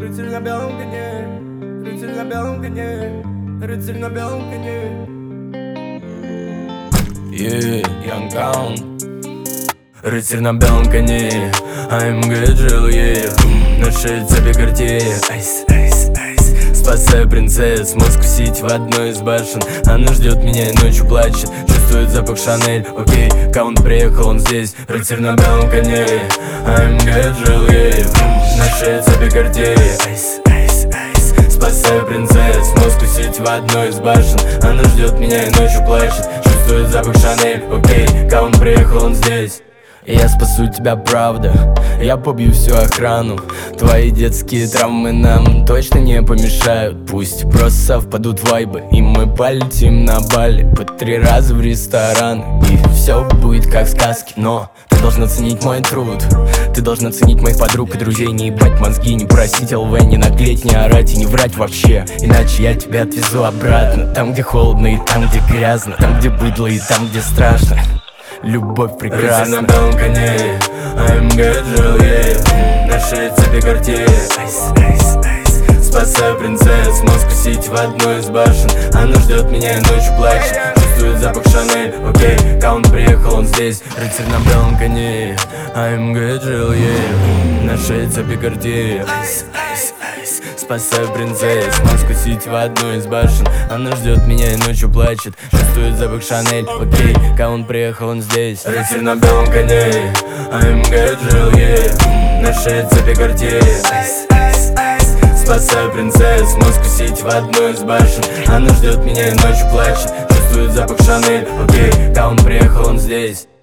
Рыцарь на белом коне, рыцарь на белом коне, рыцарь на белом коне. Young Count. Рыцарь на белом коне, AMG жил, на шее цепи Cartier. Айс, айс, айс. Спасаю принцесс, Москву Сити в одной из башен. Она ждет меня и ночью плачет, чувствует запах Шанель. Окей, Каунт приехал, он здесь. Рыцарь на белом коне, AMG жил, на шее цепи Cartier. Айс, айс, айс. Спасаю принцесс, Москву Сити в одной из башен. Она ждет меня и ночью плачет, чувствует запах Шанель. Окей, Каунт приехал, он здесь. Я спасу тебя, правда, я побью всю охрану. Твои детские травмы нам точно не помешают. Пусть просто совпадут вайбы, и мы полетим на Бали по 3 раза в ресторан. И все будет как в сказке. Но ты должна ценить мой труд, ты должна ценить моих подруг и друзей. Не ебать мозги, не просить ЛВ, не наглеть, не орать и не врать вообще. Иначе я тебя отвезу обратно, там где холодно и там где грязно, там где быдло и там где страшно. Любовь прекрасна. Рыцарь на белом коне, AMG жил, на шее цепи Cartier. Айс, айс, айс. Спасаю принцесс, Москву Сити в одной из башен. Она ждет меня и ночью плачет, чувствует запах Шанель. Окей, Каунт приехал, он здесь. Рыцарь на белом коне, AMG жил, на шее цепи Cartier. Айс, айс, айс. Спасаю принцесс, Москву Сити в одной из башен. Она ждет меня и ночью плачет, чувствует запах Шанель. Окей, Каунт приехал, он здесь. Рыцарь на белом коне, AMG жил, на шее цепи Cartier. Айс, айс, айс. Спасаю принцесс, Москву Сити в одной из башен. Она ждет меня и ночью плачет, чувствует запах Шанель. Окей, Каунт приехал, он здесь.